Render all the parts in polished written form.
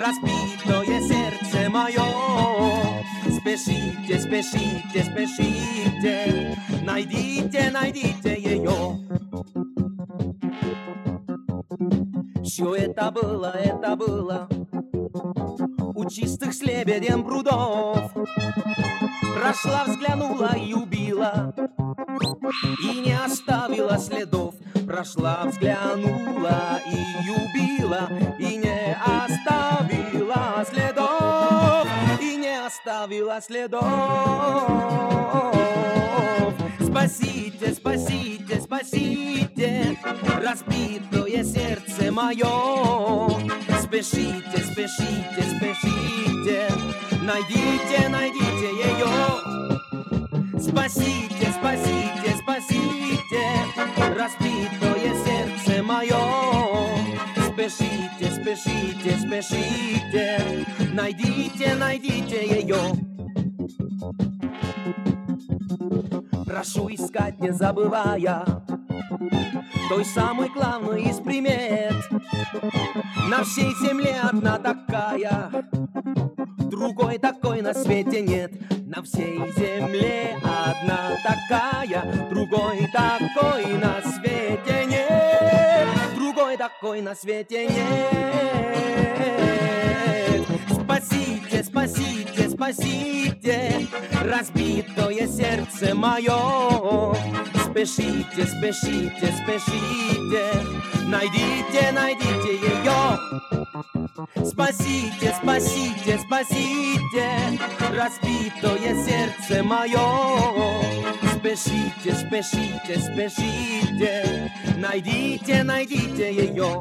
разбитое сердце мое. Спешите, спешите, спешите, найдите, найдите ее. Все это было у чистых с лебедем прудов. Прошла, взглянула и убила, и не оставила следов. Прошла, взглянула и убила, и не оставила следов, и не оставила следов. Спасите, спасите, спасите разбитое сердце мое. Спешите, спешите, спешите, найдите, найдите ее. Спасите, спасите, спасите разбитое сердце мое. Спешите, спешите, спешите, найдите, найдите ее. Прошу искать, не забывая той самой главной из примет. На всей земле одна такая, другой такой на свете нет. На всей земле одна такая, другой такой на свете нет. Другой такой на свете нет. Спасите, спасите, спасите разбитое сердце мое. Спешите, спешите, спешите, найдите, найдите ее. Спасите, спасите, спасите разбитое сердце мое. Спешите, спешите, спешите, найдите, найдите ее.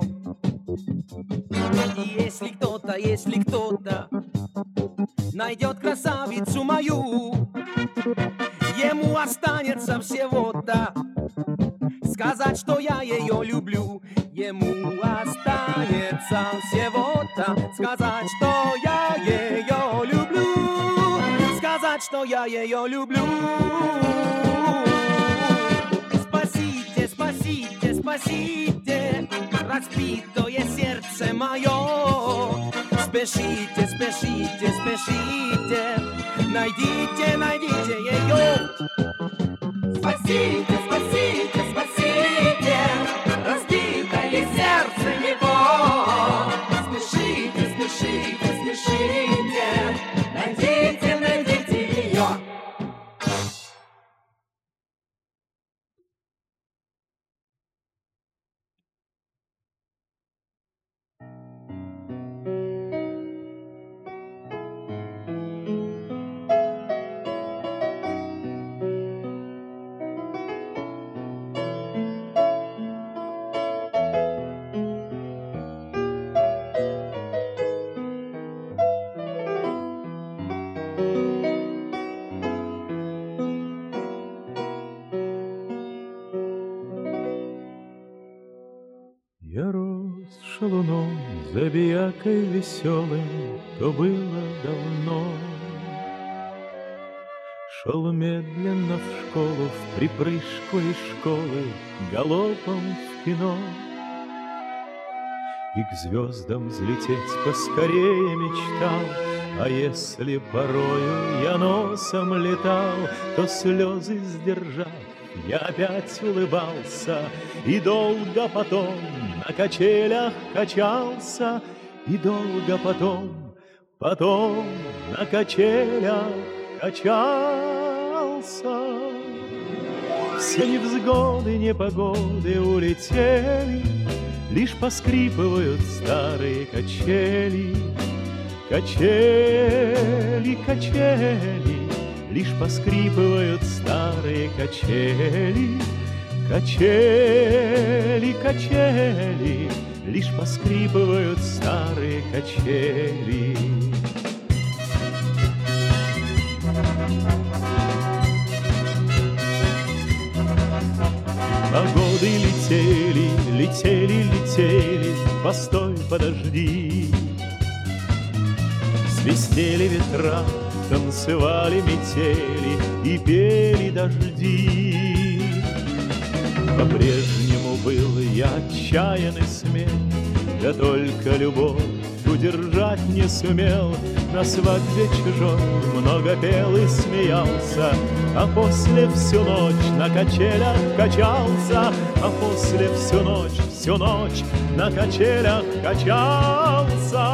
И если кто-то найдет красавицу мою, ему останется всего-то сказать, что я ее люблю. Ему останется всего-то сказать, что я ее люблю. Сказать, что я ее люблю. Спасите, спасите, спасите разбитое сердце мое. Спешите, спешите, спешите, найдите, найдите ее. Спасите, спасите, спасите разбитое сердце его. Спешите, спешите, спешите, найдите, найдите ее. Я рос шалуном, забиякой веселым, то было давно. Шел медленно в школу, в припрыжку из школы, галопом в кино. И к звездам взлететь поскорее мечтал, а если порою я носом летал, то слезы сдержав, я опять улыбался, и долго потом на качелях качался, и долго потом на качелях качался. Все невзгоды, непогоды улетели, лишь поскрипывают старые качели. Качели, качели, лишь поскрипывают старые качели. Качели, качели, лишь поскрипывают старые качели. А годы летели, летели, летели, постой, подожди. Свистели ветра, танцевали метели и пели дожди. По-прежнему был я отчаянный смех, да только любовь удержать не сумел. На свадьбе чужой много пел и смеялся, а после всю ночь на качелях качался, а после всю ночь на качелях качался.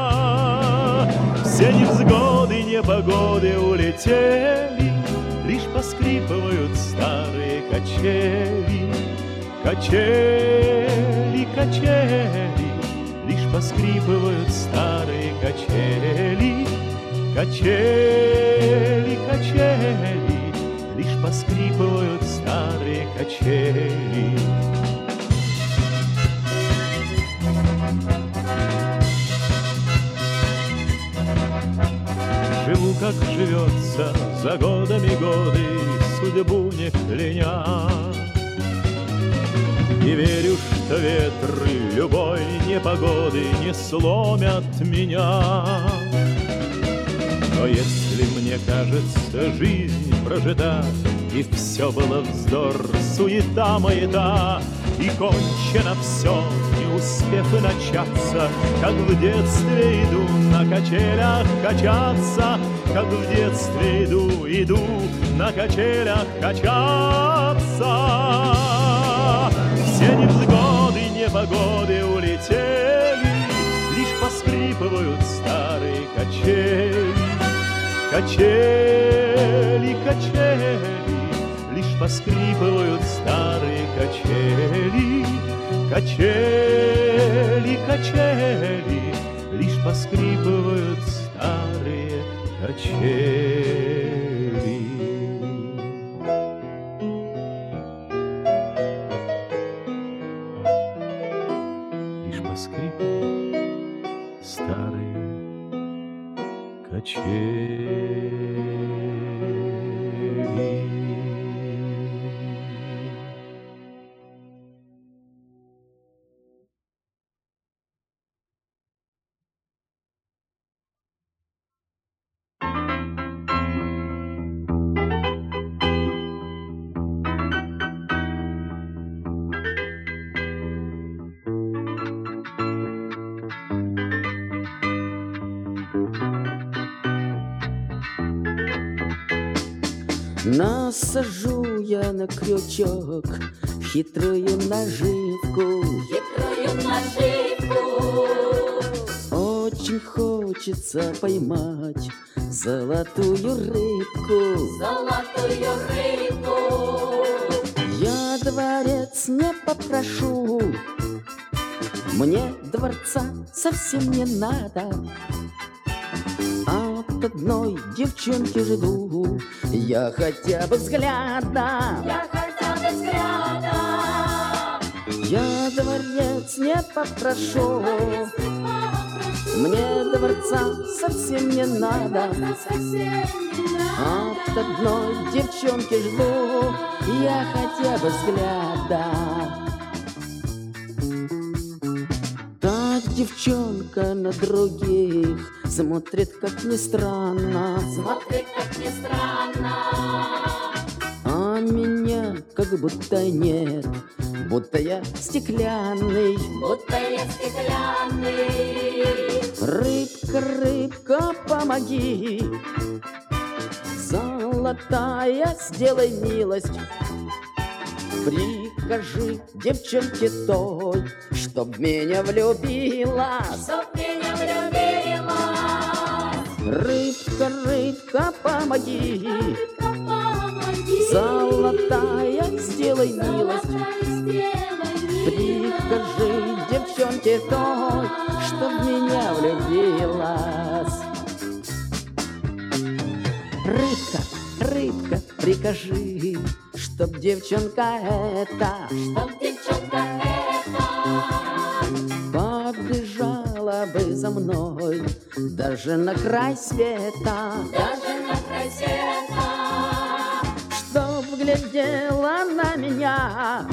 Все невзгоды, непогоды улетели, лишь поскрипывают старые качели. Качели, качели, лишь поскрипывают старые качели. Качели, качели, лишь поскрипывают старые качели. Живу, как живется, за годами годы, судьбу не кляня. И верю, что ветры любой непогоды не сломят меня. Но если мне кажется, жизнь прожита, и все было вздор, суета, маята, и кончено все, не успев и начаться, как в детстве иду на качелях качаться, как в детстве иду на качелях качаться. Все невзгоды, непогоды улетели, лишь поскрипывают старые качели. Качели, качели, лишь поскрипывают старые качели. Качели, качели, лишь поскрипывают старые качели. Поскрипывают старые качели. Насажу я на крючок хитрую наживку. Очень хочется поймать золотую рыбку. Я дворец не попрошу, мне дворца совсем не надо. От одной девчонки жду я хотя бы взгляда. Я дворец не попрошу, мне дворца совсем не надо. От одной девчонки жду я хотя бы взгляда. Та девчонка на других смотрит, как ни странно, а меня как будто нет, будто я стеклянный. Рыбка, рыбка, помоги, золотая, сделай милость. Прикажи девчонке той, чтоб меня влюбилась. Рыбка, рыбка, помоги, золотая, сделай милость. Прикажи девчонке той, чтоб меня влюбилась. Рыбка, рыбка, прикажи, чтоб девчонка эта побежала бы за мной даже на край света, чтоб глядела на меня,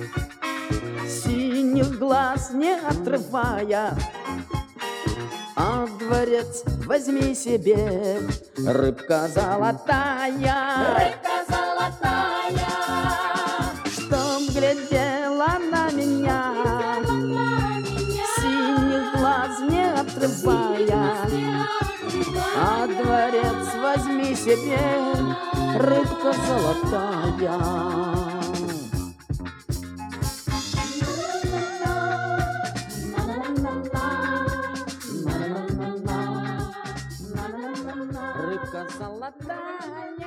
синих глаз не отрывая. А дворец возьми себе, рыбка золотая, чтоб глядела на меня, синих глаз не отрывая. подвая. А дворец возьми себе, рыбка золотая. Рыбка золотая.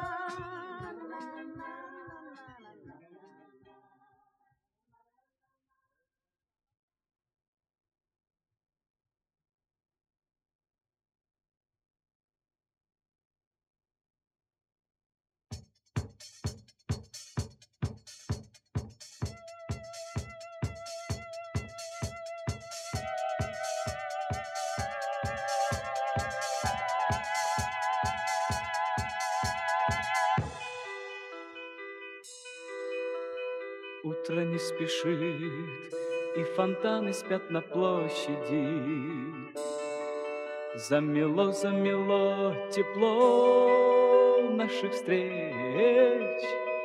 Утро не спешит, и фонтаны спят на площади. Замело, замело тепло наших встреч.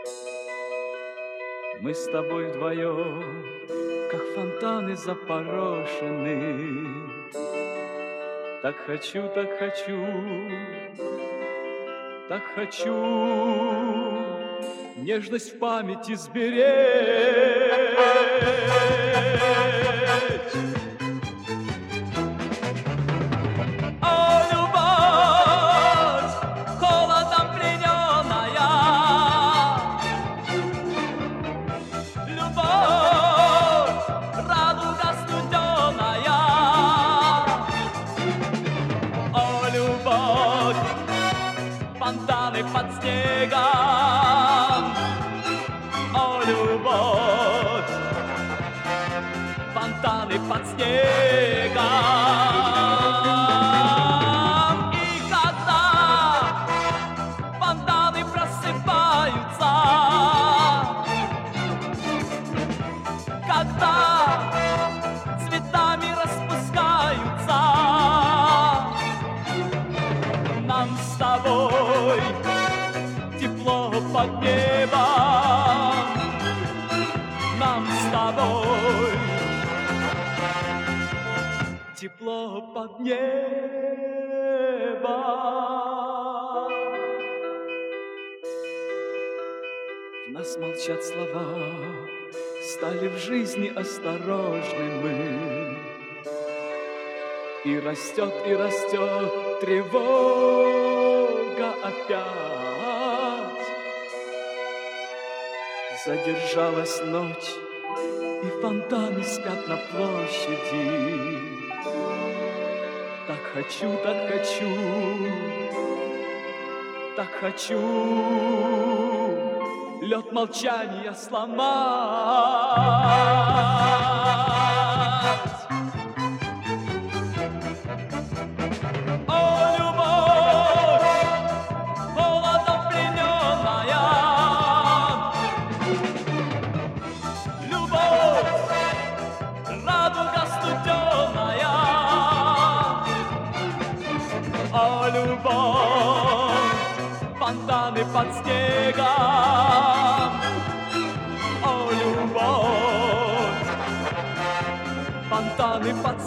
Мы с тобой вдвоем, как фонтаны запорошены. Так хочу, так хочу, так хочу нежность в памяти сберечь. О, любовь, холодом плененная, любовь, радуга студеная. О, любовь, фонтаны под снегом. О, любовь, фонтаны под снегом. И когда фонтаны просыпаются, когда цветами распускаются, нам с тобой тепло под небом. Нам с тобой тепло под небом. В нас молчат слова, стали в жизни осторожны мы. И растет тревога опять. Задержалась ночь, и фонтаны спят на площади. Так хочу, так хочу, так хочу лед молчания сломать. О, любовь, холодом плененная, любовь, радуга студеная. О, любовь, фонтаны под снегом. О, любовь, фонтаны под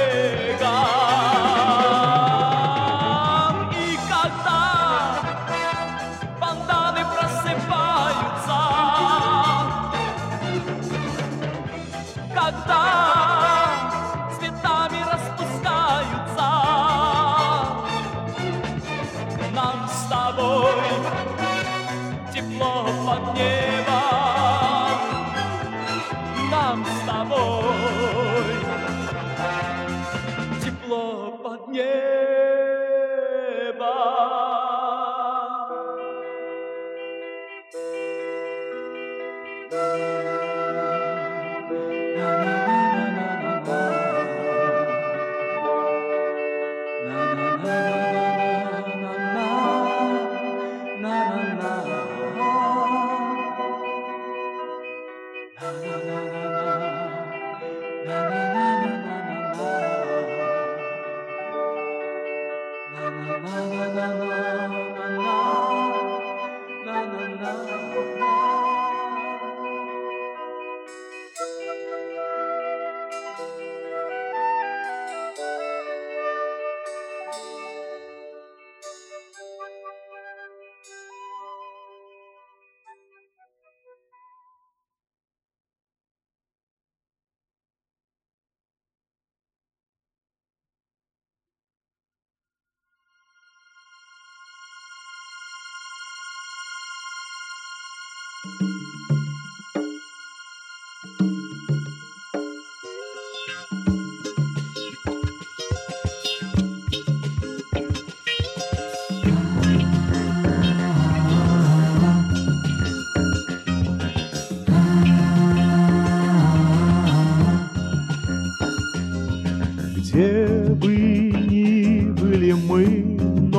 снегом. И когда фонтаны просыпаются, когда цветами распускаются, нам с тобой тепло под небом. Нам с тобой тепло под небом.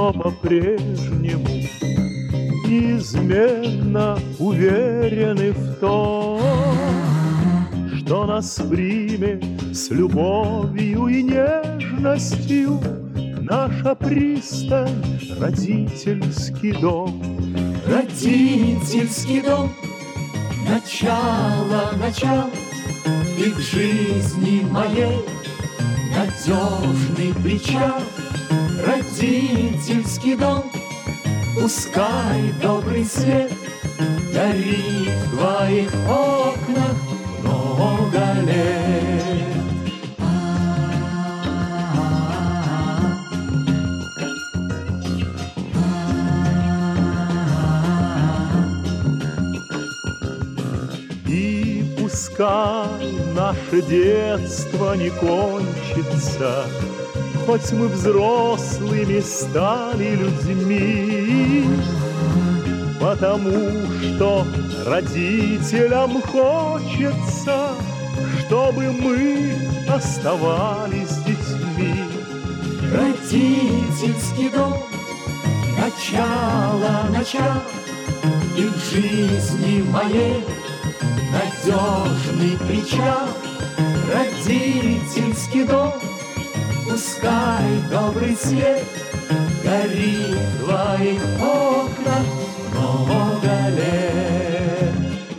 но по-прежнему неизменно уверены в том, что нас примет с любовью и нежностью наша пристань, родительский дом. Родительский дом, начало, и в жизни моей надежный причал. Родительский дом, пускай добрый свет горит в твоих окнах много лет. И пускай наше детство не кончится, хоть мы взрослыми стали людьми, потому что родителям хочется, чтобы мы оставались детьми. Родительский дом, начало, и в жизни моей надежный причал. Родительский дом, пускай добрый свет горит в твоих окнах много лет.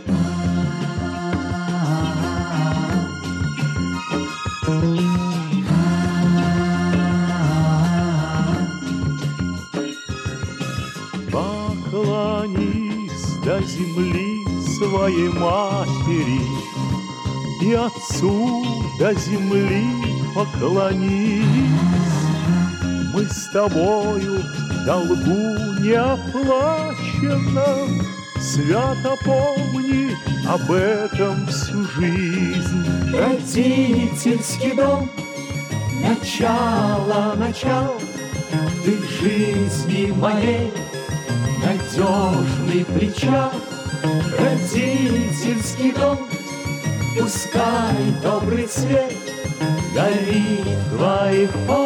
Поклонись до земли своей матери, и отцу до земли поклонись. Мы с тобою в долгу неоплаченном, свято помни об этом всю жизнь. Родительский дом, начало, ты в жизни моей надежный причал. Родительский дом, пускай добрый свет горит в твоих окнах